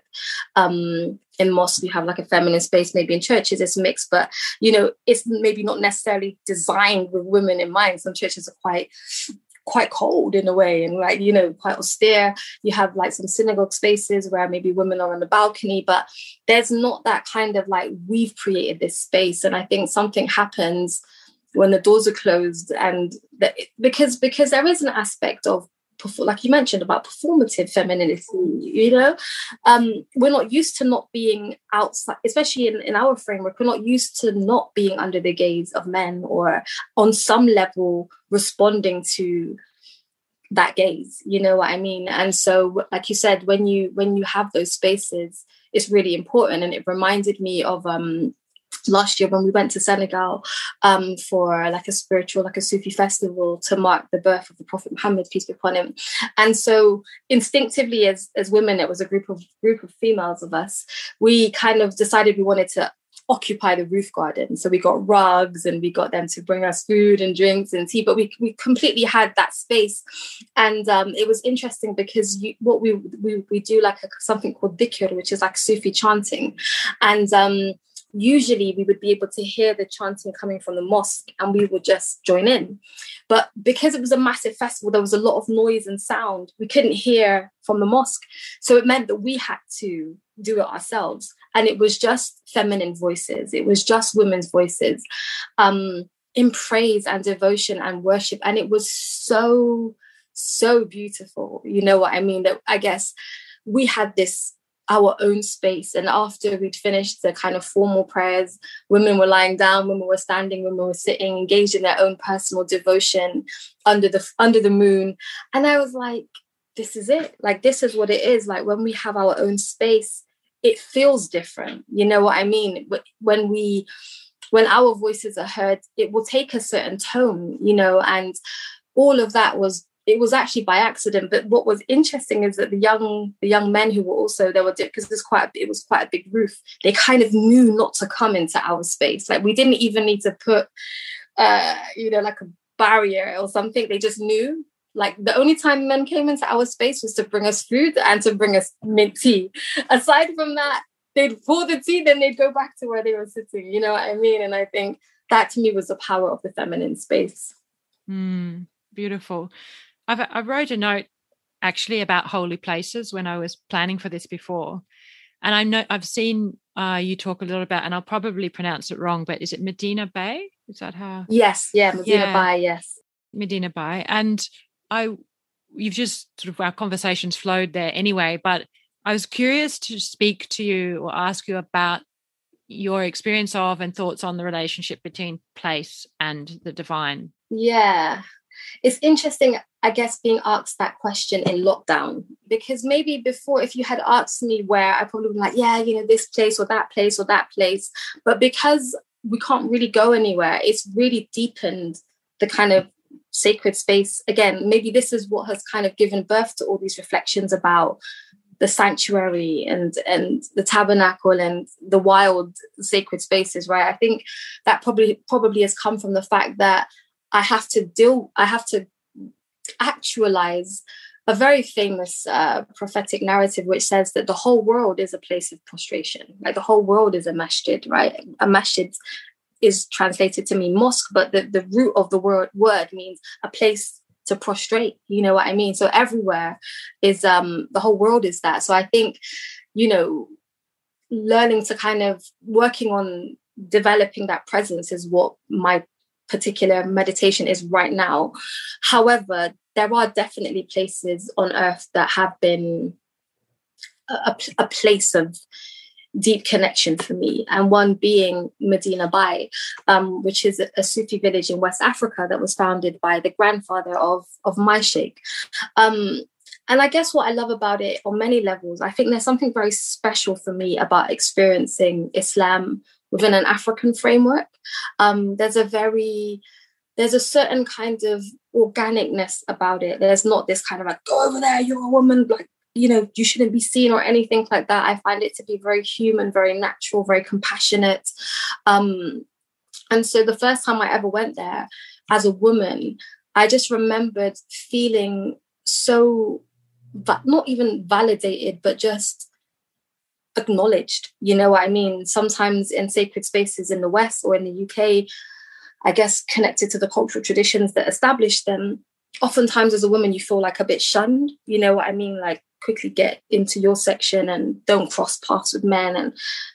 um, in mosques, you have like a feminine space, maybe in churches it's mixed, but, you know, it's maybe not necessarily designed with women in mind. Some churches are quite quite cold in a way, and like, you know, quite austere. You have like some synagogue spaces where maybe women are on the balcony, but there's not that kind of like, we've created this space. And I think something happens when the doors are closed, and that, because because there is an aspect of, like you mentioned, about performative femininity, you know, um, we're not used to not being outside, especially in, in our framework, we're not used to not being under the gaze of men, or on some level responding to that gaze, you know what I mean? And so, like you said, when you when you have those spaces, it's really important. And it reminded me of um last year when we went to Senegal um, for like a spiritual, like a Sufi festival to mark the birth of the Prophet Muhammad, peace be upon him. And so instinctively as, as women, it was a group of group of females of us, we kind of decided we wanted to occupy the roof garden. So we got rugs and we got them to bring us food and drinks and tea, but we we completely had that space. And um, it was interesting because you, what we, we we do like a, something called dhikr, which is like Sufi chanting. And um, usually we would be able to hear the chanting coming from the mosque and we would just join in. But because it was a massive festival, there was a lot of noise and sound. We couldn't hear from the mosque. So it meant that we had to do it ourselves. And it was just feminine voices. It was just women's voices um, in praise and devotion and worship. And it was so, so beautiful. You know what I mean? That I guess we had this, our own space. And after we'd finished the kind of formal prayers, women were lying down, women were standing, women were sitting, engaged in their own personal devotion under the under the moon. And I was like, this is it. Like, this is what it is. Like, when we have our own space, it feels different. You know what I mean? When we, when our voices are heard, it will take a certain tone, you know, and all of that was, it was actually by accident. But what was interesting is that the young, the young men who were also, there were, because it's quite, it was quite a big roof. They kind of knew not to come into our space. Like, we didn't even need to put, uh, you know, like a barrier or something. They just knew. Like, the only time men came into our space was to bring us food and to bring us mint tea. Aside from that, they'd pour the tea, then they'd go back to where they were sitting. You know what I mean? And I think that to me was the power of the feminine space. Mm, beautiful. I've, I wrote a note actually about holy places when I was planning for this before. And I know I've seen uh, you talk a little about, and I'll probably pronounce it wrong, but is it Medina Bay? Is that how? Yes. Yeah. Medina yeah. Bay. Yes. Medina Bay. And I, you've just sort of, our conversations flowed there anyway, but I was curious to speak to you or ask you about your experience of and thoughts on the relationship between place and the divine. Yeah. It's interesting, I guess, being asked that question in lockdown, because maybe before, if you had asked me where, I probably would be like, yeah, you know, this place or that place or that place. But because we can't really go anywhere, it's really deepened the kind of sacred space. Again, maybe this is what has kind of given birth to all these reflections about the sanctuary and and the tabernacle and the wild sacred spaces, right? I think that probably probably has come from the fact that I have to deal, I have to actualize a very famous uh, prophetic narrative which says that the whole world is a place of prostration. Like, the whole world is a masjid, right? A masjid is translated to mean mosque, but the, the root of the word word means a place to prostrate. You know what I mean? So everywhere is, um, the whole world is that. So I think you know, learning to kind of working on developing that presence is what my particular meditation is right now. However, there are definitely places on earth that have been a, a place of deep connection for me, and one being Medina Bay, um, which is a, a Sufi village in West Africa that was founded by the grandfather of, of my sheikh. Um, and I guess what I love about it on many levels, I think there's something very special for me about experiencing Islam within an African framework. Um, there's a very, there's a certain kind of organicness about it. There's not this kind of like, go over there, you're a woman, like, you know, you shouldn't be seen or anything like that. I find it to be very human, very natural, very compassionate. Um, and so the first time I ever went there as a woman, I just remembered feeling so, va- not even validated, but just acknowledged. You know what I mean? Sometimes in sacred spaces in the West or in the U K, I guess connected to the cultural traditions that established them, oftentimes as a woman, you feel like a bit shunned. You know what I mean? Like, quickly get into your section and don't cross paths with men. And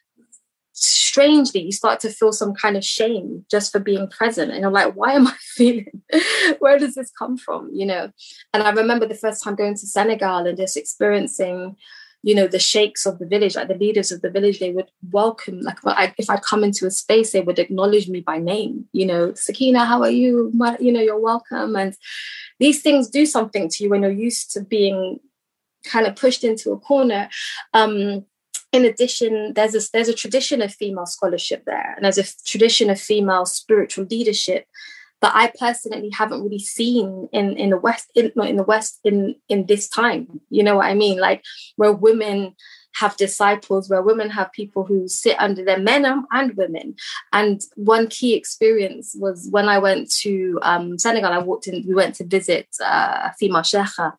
strangely, you start to feel some kind of shame just for being present. And you're like, why am I feeling? Where does this come from? You know? And I remember the first time going to Senegal and just experiencing, you know, the sheikhs of the village, like the leaders of the village, they would welcome, like if I'd come into a space, they would acknowledge me by name, you know, Sakina, how are you? You know, you're welcome. And these things do something to you when you're used to being kind of pushed into a corner. Um, in addition, there's a, there's a tradition of female scholarship there, and there's a tradition of female spiritual leadership that I personally haven't really seen in, in the West, in, not in the West, in, in this time. You know what I mean? Like, where women have disciples, where women have people who sit under them, men and women. And one key experience was when I went to um, Senegal, I walked in, we went to visit uh, a female sheikha.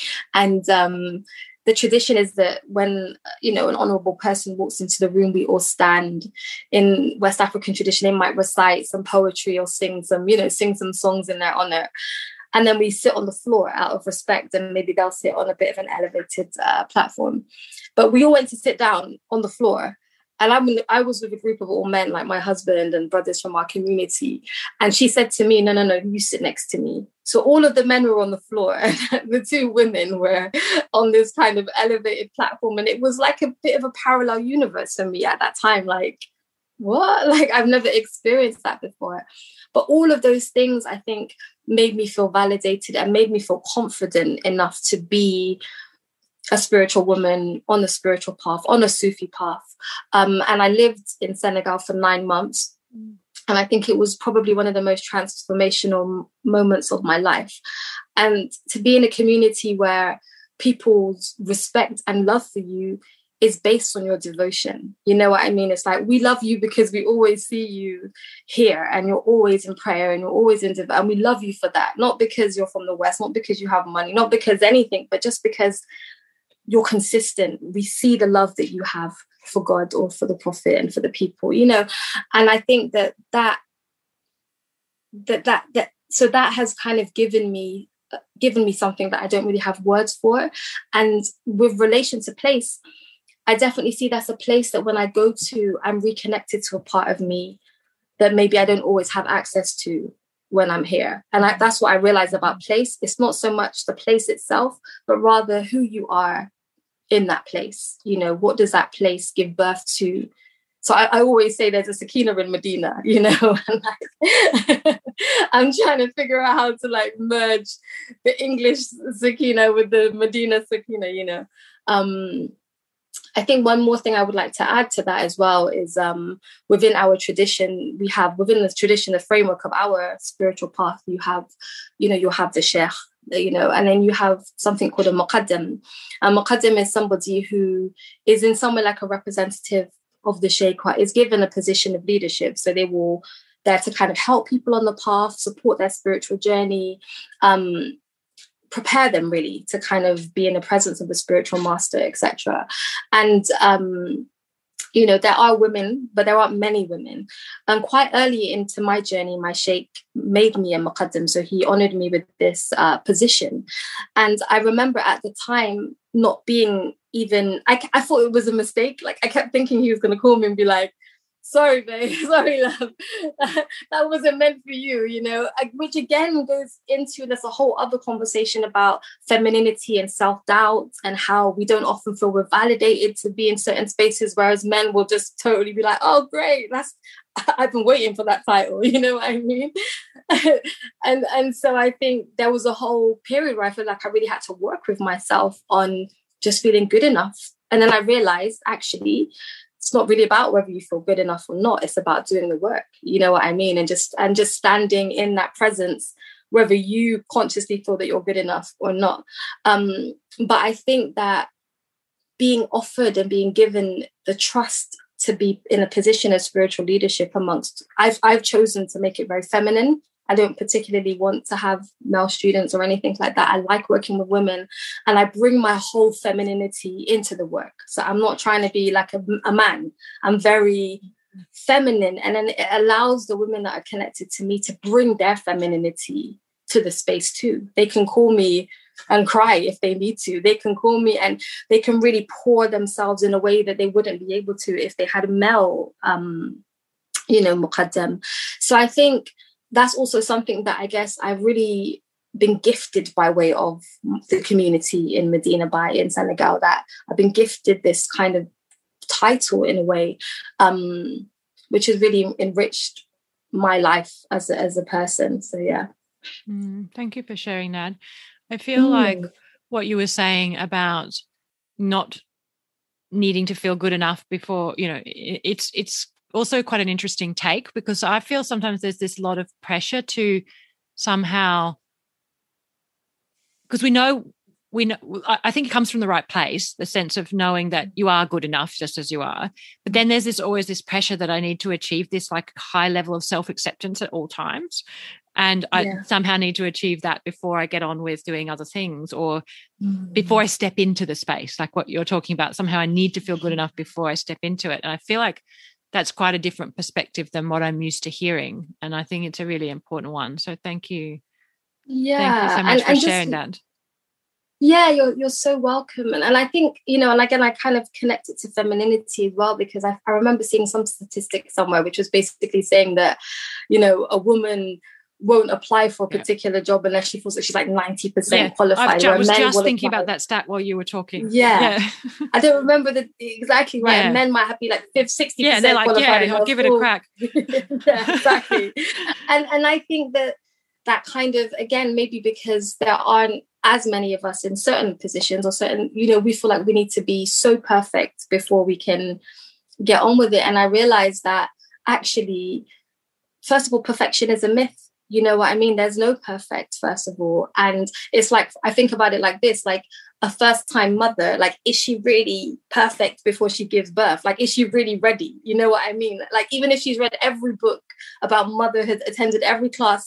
And um, the tradition is that when, you know, an honorable person walks into the room, we all stand. In West African tradition, they might recite some poetry or sing some, you know, sing some songs in their honor. And then we sit on the floor out of respect, and maybe they'll sit on a bit of an elevated uh, platform. But we all went to sit down on the floor. And I, mean, I was with a group of all men, like my husband and brothers from our community. And she said to me, no, no, no, you sit next to me. So all of the men were on the floor and the two women were on this kind of elevated platform. And it was like a bit of a parallel universe for me at that time. Like, what? Like, I've never experienced that before. But all of those things, I think, made me feel validated and made me feel confident enough to be a spiritual woman on a spiritual path, on a Sufi path. Um, and I lived in Senegal for nine months. Mm. And I think it was probably one of the most transformational moments of my life. And to be in a community where people's respect and love for you is based on your devotion. You know what I mean? It's like, we love you because we always see you here and you're always in prayer and you're always in devotion. And we love you for that. Not because you're from the West, not because you have money, not because anything, but just because you're consistent. We see the love that you have for God or for the Prophet and for the people, you know. And I think that that that that, that so that has kind of given me uh, given me something that I don't really have words for. And with relation to place, I definitely see that's a place that when I go to, I'm reconnected to a part of me that maybe I don't always have access to when I'm here. And I, that's what I realized about place. It's not so much the place itself, but rather who you are in that place. You know, what does that place give birth to? So I, I always say there's a Sakina in Medina, you know, and like, I'm trying to figure out how to like merge the English Sakina with the Medina Sakina, you know. Um, I think one more thing I would like to add to that as well is um, within our tradition, we have, within the tradition, the framework of our spiritual path, you have, you know, you have the sheikh, you know, and then you have something called a muqaddam. A muqaddam is somebody who is in somewhere like a representative of the sheikh, is given a position of leadership. So they will, there to kind of help people on the path, support their spiritual journey, um, prepare them really to kind of be in the presence of the spiritual master, et cetera. And, um, you know, there are women, but there aren't many women. And quite early into my journey, my sheikh made me a muqaddam. So he honored me with this uh, position. And I remember at the time not being even, I, I thought it was a mistake. Like I kept thinking he was going to call me and be like, sorry, babe, sorry, love, that wasn't meant for you, you know, which again goes into, there's a whole other conversation about femininity and self-doubt and how we don't often feel we're validated to be in certain spaces, whereas men will just totally be like, oh, great, that's, I've been waiting for that title, you know what I mean? and and so I think there was a whole period where I feel like I really had to work with myself on just feeling good enough. And then I realized, actually, it's not really about whether you feel good enough or not. It's about doing the work. You know what I mean? And just and just standing in that presence, whether you consciously feel that you're good enough or not. Um, but I think that being offered and being given the trust to be in a position of spiritual leadership amongst, I've I've chosen to make it very feminine. I don't particularly want to have male students or anything like that. I like working with women, and I bring my whole femininity into the work. So I'm not trying to be like a, a man. I'm very feminine, and then it allows the women that are connected to me to bring their femininity to the space too. They can call me and cry if they need to. They can call me and they can really pour themselves in a way that they wouldn't be able to if they had a male, um, you know, muqaddam. So I think that's also something that I guess I've really been gifted by way of the community in Medina Bay in Senegal, that I've been gifted this kind of title in a way, um, which has really enriched my life as a, as a person. So, yeah. Mm, thank you for sharing that. I feel Mm. like what you were saying about not needing to feel good enough before, you know, it, it's it's also quite an interesting take, because I feel sometimes there's this lot of pressure to somehow, because we know, we know, I think it comes from the right place, the sense of knowing that you are good enough just as you are. But then there's this always this pressure that I need to achieve this like high level of self-acceptance at all times. And I yeah. somehow need to achieve that before I get on with doing other things, or mm. before I step into the space, like what you're talking about. Somehow I need to feel good enough before I step into it. And I feel like that's quite a different perspective than what I'm used to hearing. And I think it's a really important one. So thank you. Yeah. Thank you so much and, for and sharing just, that. Yeah, you're you're so welcome. And, and I think, you know, and again, I kind of connect it to femininity as well, because I, I remember seeing some statistic somewhere, which was basically saying that, you know, a woman won't apply for a particular yeah. job unless she feels that she's like ninety percent yeah. qualified. I was just thinking apply. about that stat while you were talking. Yeah. yeah. I don't remember the exactly right. Yeah. And men might have to be like sixty percent yeah, they're like, qualified. Yeah, I'll give it a crack. yeah, exactly. and and I think that that kind of, again, maybe because there aren't as many of us in certain positions or certain, you know, we feel like we need to be so perfect before we can get on with it. And I realized that actually, first of all, perfection is a myth. You know what I mean? There's no perfect, first of all. And it's like, I think about it like this, like a first time mother, like, is she really perfect before she gives birth? Like, is she really ready? You know what I mean? Like, even if she's read every book about motherhood, attended every class,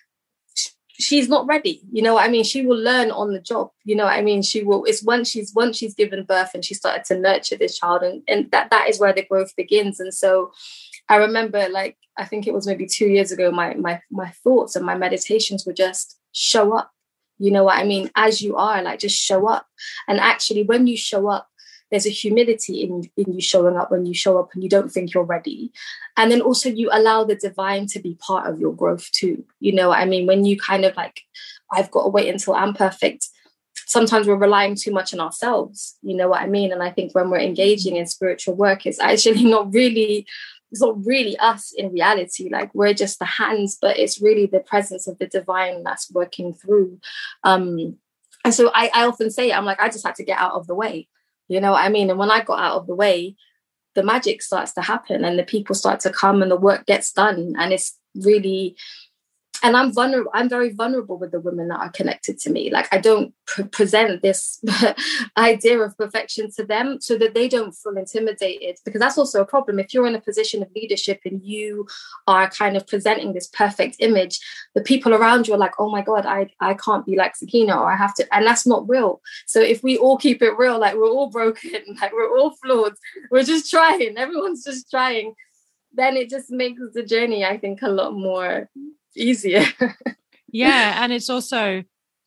she's not ready. You know what I mean? She will learn on the job. You know what I mean? She will, it's once she's, once she's given birth and she started to nurture this child, and, and that, that is where the growth begins. And so I remember, like, I think it was maybe two years ago, my my my thoughts and my meditations were just show up. You know what I mean? As you are, like, just show up. And actually, when you show up, there's a humility in, in you showing up when you show up and you don't think you're ready. And then also you allow the divine to be part of your growth too. You know what I mean? When you kind of like, I've got to wait until I'm perfect. Sometimes we're relying too much on ourselves. You know what I mean? And I think when we're engaging in spiritual work, it's actually not really It's not really us in reality. Like, we're just the hands, but it's really the presence of the divine that's working through. Um, and so I, I often say, I'm like, I just had to get out of the way. You know what I mean? And when I got out of the way, the magic starts to happen and the people start to come and the work gets done. And it's really... And I'm vulnerable. I'm very vulnerable with the women that are connected to me. Like, I don't pre- present this idea of perfection to them so that they don't feel intimidated, because that's also a problem. If you're in a position of leadership and you are kind of presenting this perfect image, the people around you are like, oh my God, I, I can't be like Sakina, or I have to, and that's not real. So if we all keep it real, like, we're all broken, like, we're all flawed, we're just trying, everyone's just trying, then it just makes the journey, I think, a lot more easier. Yeah. And it's also,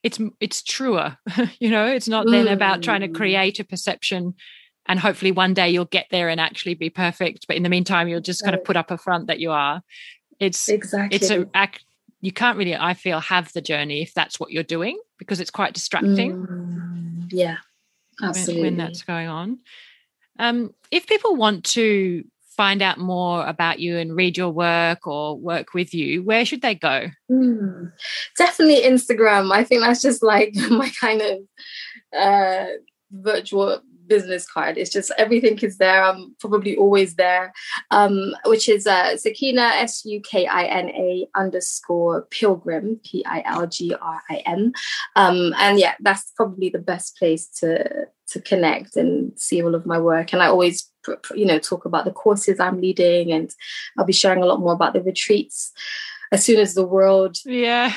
it's it's truer. You know, it's not then about trying to create a perception and hopefully one day you'll get there and actually be perfect, but in the meantime you'll just kind of put up a front that you are. It's exactly it's a act. You can't really, I feel, have the journey if that's what you're doing, because it's quite distracting. Mm, yeah, absolutely. When, when that's going on. Um, if people want to find out more about you and read your work or work with you, where should they go? Mm, definitely Instagram. I think that's just like my kind of uh, virtual business card. It's just everything is there. I'm probably always there, um, which is uh, Sukina, S U K I N A underscore Pilgrim, P I L G R I M. Um, and yeah, that's probably the best place to to connect and see all of my work. And I always, you know, talk about the courses I'm leading, and I'll be sharing a lot more about the retreats as soon as the world yeah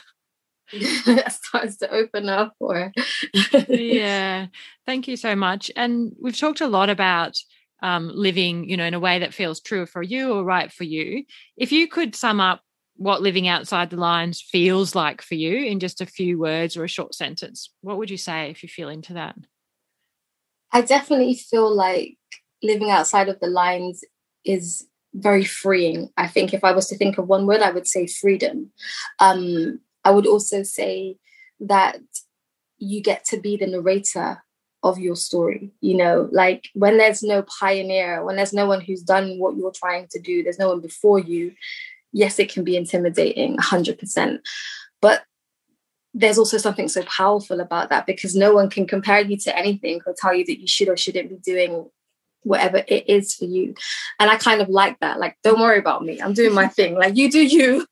starts to open up. Or yeah, thank you so much. And we've talked a lot about um, living, you know, in a way that feels true for you or right for you. If you could sum up what living outside the lines feels like for you in just a few words or a short sentence, what would you say if you feel into that? I definitely feel like living outside of the lines is very freeing. I think if I was to think of one word, I would say freedom. Um, I would also say that you get to be the narrator of your story. You know, like when there's no pioneer, when there's no one who's done what you're trying to do, there's no one before you. Yes, it can be intimidating, one hundred percent. But there's also something so powerful about that, because no one can compare you to anything or tell you that you should or shouldn't be doing whatever it is for you. And I kind of like that. Like, don't worry about me. I'm doing my thing. Like, you do you.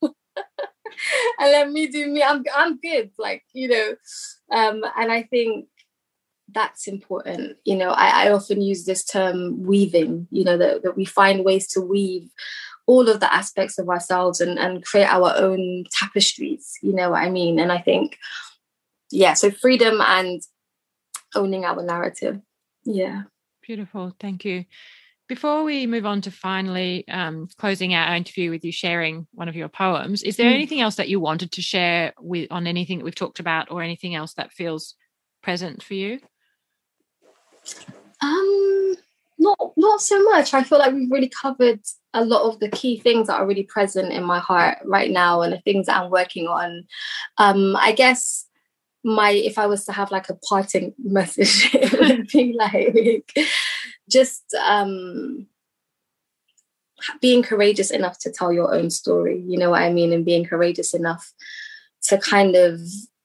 And let me do me. I'm I'm good. Like, you know, um, and I think that's important. You know, I, I often use this term weaving, you know, that, that we find ways to weave all of the aspects of ourselves and, and create our own tapestries, you know what I mean? And I think, yeah, so freedom and owning our narrative. Yeah. Beautiful. Thank you. Before we move on to finally um, closing our interview with you sharing one of your poems, is there mm. anything else that you wanted to share with on anything that we've talked about, or anything else that feels present for you? Um, not not so much. I feel like we've really covered a lot of the key things that are really present in my heart right now, and the things that I'm working on. Um, I guess my if I was to have like a parting message, it would be like just um, being courageous enough to tell your own story, you know what I mean? And being courageous enough to kind of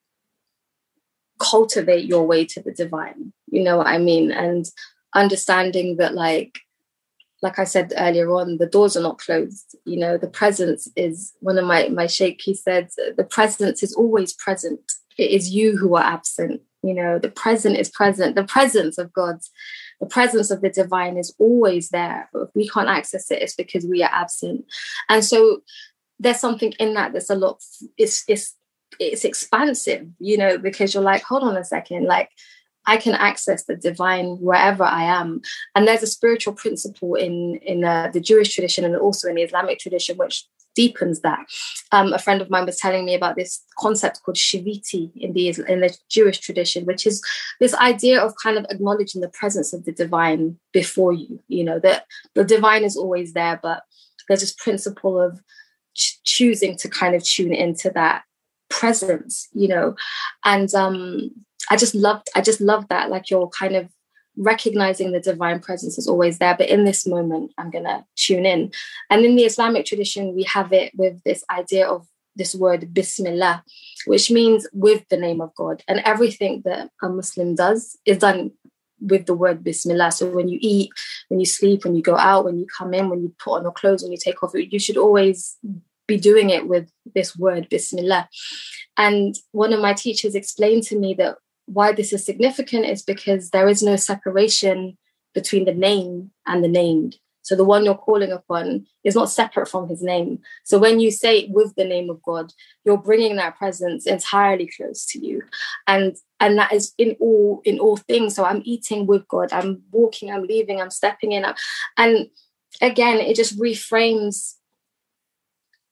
cultivate your way to the divine, you know what I mean? And understanding that, like, like I said earlier on, the doors are not closed. You know, the presence is, one of my, my sheikh, he said, the presence is always present. It is you who are absent. You know, the present is present. The presence of God, the presence of the divine is always there. But if we can't access it, it's because we are absent. And so there's something in that that's a lot, it's, it's, it's expansive, you know, because you're like, hold on a second, like, I can access the divine wherever I am. And there's a spiritual principle in, in uh, the Jewish tradition and also in the Islamic tradition, which deepens that. Um, a friend of mine was telling me about this concept called shiviti in the, in the Jewish tradition, which is this idea of kind of acknowledging the presence of the divine before you, you know, that the divine is always there, but there's this principle of ch- choosing to kind of tune into that presence, you know. And um, I just loved, I just loved that, like, you're kind of recognizing the divine presence is always there, but in this moment, I'm going to tune in. And in the Islamic tradition, we have it with this idea of this word, Bismillah, which means with the name of God. And everything that a Muslim does is done with the word Bismillah. So when you eat, when you sleep, when you go out, when you come in, when you put on your clothes, when you take off, you should always be doing it with this word, Bismillah. And one of my teachers explained to me that why this is significant is because there is no separation between the name and the named. So the one you're calling upon is not separate from his name. So when you say it with the name of God, you're bringing that presence entirely close to you. And and that is in all in all things. So I'm eating with God, I'm walking, I'm leaving, I'm stepping in. And again, it just reframes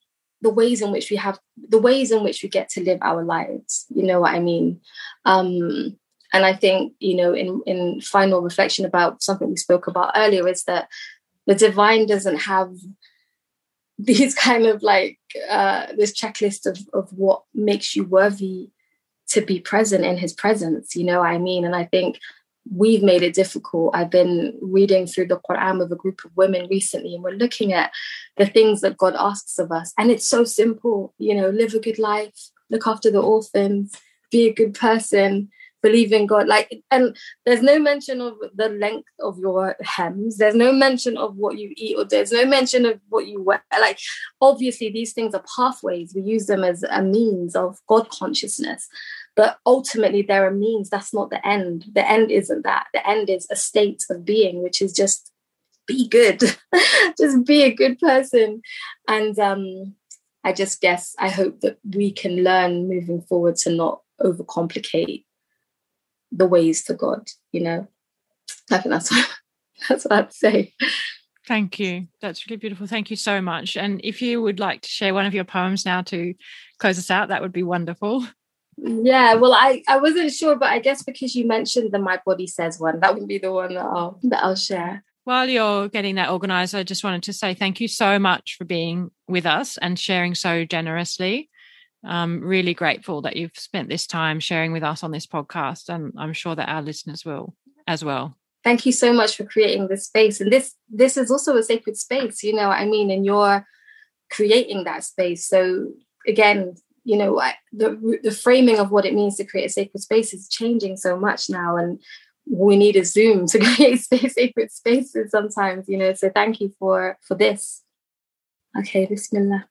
the ways in which we have, the ways in which we get to live our lives. You know what I mean? Um, and I think, you know, in, in final reflection about something we spoke about earlier, is that the divine doesn't have these kind of like, uh, this checklist of, of what makes you worthy to be present in his presence. You know what I mean? And I think we've made it difficult. I've been reading through the Quran with a group of women recently, and we're looking at the things that God asks of us. And it's so simple, you know, live a good life, look after the orphans, be a good person, believe in God. Like, and there's no mention of the length of your hems. There's no mention of what you eat, or there's no mention of what you wear. Like, obviously these things are pathways. We use them as a means of God consciousness. But ultimately, they're a means. That's not the end. The end isn't that. The end is a state of being, which is just be good. Just be a good person. And um, I just guess, I hope that we can learn moving forward to not overcomplicate the ways to God, you know? I think that's what, that's what I'd say. Thank you. That's really beautiful. Thank you so much. And if you would like to share one of your poems now to close us out, that would be wonderful. Yeah, well, I, I wasn't sure, but I guess because you mentioned the My Body Says one, that would be the one that I'll, that I'll share. While you're getting that organised, I just wanted to say thank you so much for being with us and sharing so generously. I'm really grateful that you've spent this time sharing with us on this podcast, and I'm sure that our listeners will as well. Thank you so much for creating this space. And this this is also a sacred space, you know what I mean? And you're creating that space. So again, you know, I, the the framing of what it means to create a sacred space is changing so much now, and we need a Zoom to create space, sacred spaces sometimes, you know. So thank you for for this. Okay, Bismillah.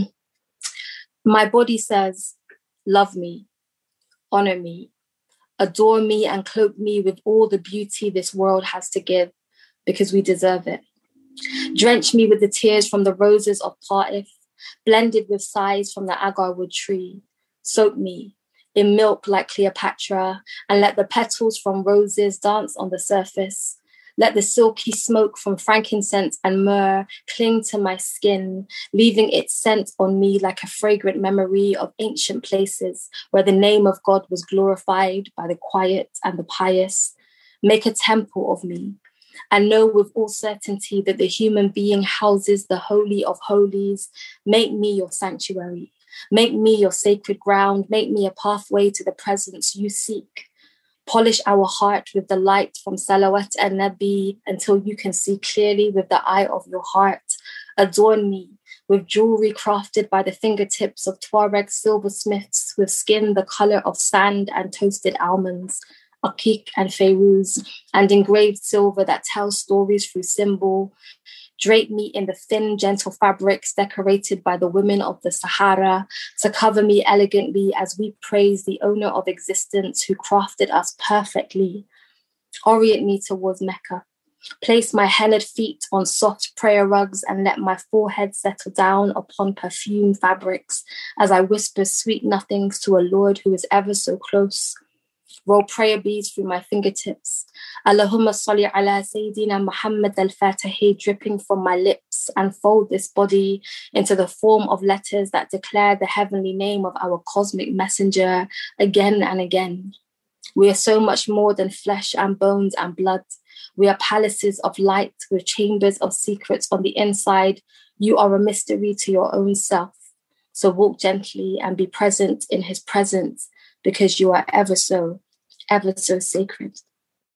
My body says, love me, honor me, adore me, and cloak me with all the beauty this world has to give, because we deserve it. Drench me with the tears from the roses of Ta'if, blended with sighs from the agarwood tree. Soak me in milk like Cleopatra, and let the petals from roses dance on the surface. Let the silky smoke from frankincense and myrrh cling to my skin, leaving its scent on me like a fragrant memory of ancient places where the name of God was glorified by the quiet and the pious. Make a temple of me, and know with all certainty that the human being houses the holy of holies. Make me your sanctuary. Make me your sacred ground. Make me a pathway to the presence you seek. Polish our heart with the light from Salawat and Nabi until you can see clearly with the eye of your heart. Adorn me with jewelry crafted by the fingertips of Tuareg silversmiths with skin the color of sand and toasted almonds, Akik and Feiruz, and engraved silver that tells stories through symbol. Drape me in the thin, gentle fabrics decorated by the women of the Sahara to cover me elegantly as we praise the owner of existence who crafted us perfectly. Orient me towards Mecca. Place my hennaed feet on soft prayer rugs and let my forehead settle down upon perfumed fabrics as I whisper sweet nothings to a Lord who is ever so close. Roll prayer beads through my fingertips. Allahumma salli ala Sayyidina Muhammad al-Fatihi dripping from my lips, and fold this body into the form of letters that declare the heavenly name of our cosmic messenger again and again. We are so much more than flesh and bones and blood. We are palaces of light with chambers of secrets on the inside. You are a mystery to your own self. So walk gently and be present in his presence, because you are ever so, ever so sacred.